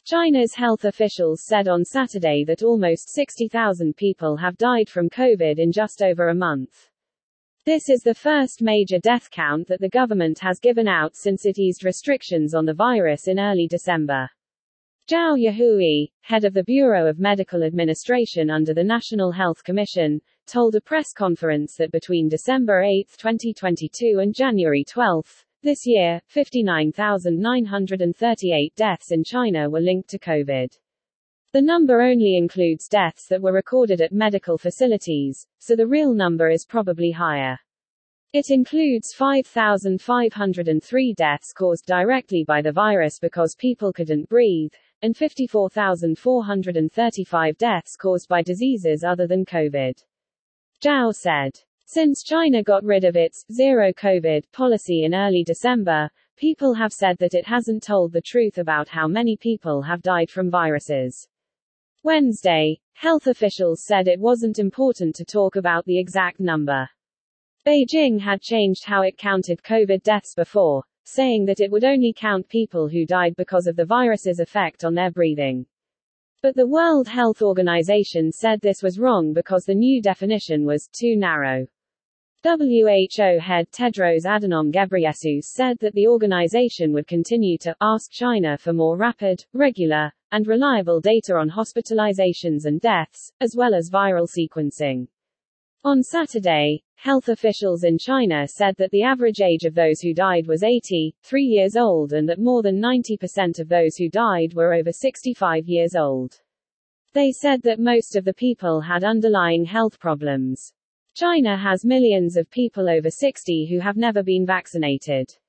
China's health officials said on Saturday that almost 60,000 people have died from COVID in just over a month. This is the first major death count that the government has given out since it eased restrictions on the virus in early December. Zhao Yahui, head of the Bureau of Medical Administration under the National Health Commission, told a press conference that between December 8, 2022 and January 12, this year, 59,938 deaths in China were linked to COVID. The number only includes deaths that were recorded at medical facilities, so the real number is probably higher. It includes 5,503 deaths caused directly by the virus because people couldn't breathe, and 54,435 deaths caused by diseases other than COVID. Zhao said. Since China got rid of its zero COVID policy in early December, people have said that it hasn't told the truth about how many people have died from viruses. Wednesday, health officials said it wasn't important to talk about the exact number. Beijing had changed how it counted COVID deaths before, saying that it would only count people who died because of the virus's effect on their breathing. But the World Health Organization said this was wrong because the new definition was too narrow. WHO head Tedros Adhanom Ghebreyesus said that the organization would continue to ask China for more rapid, regular, and reliable data on hospitalizations and deaths, as well as viral sequencing. On Saturday, health officials in China said that the average age of those who died was 83 years old and that more than 90% of those who died were over 65 years old. They said that most of the people had underlying health problems. China has millions of people over 60 who have never been vaccinated.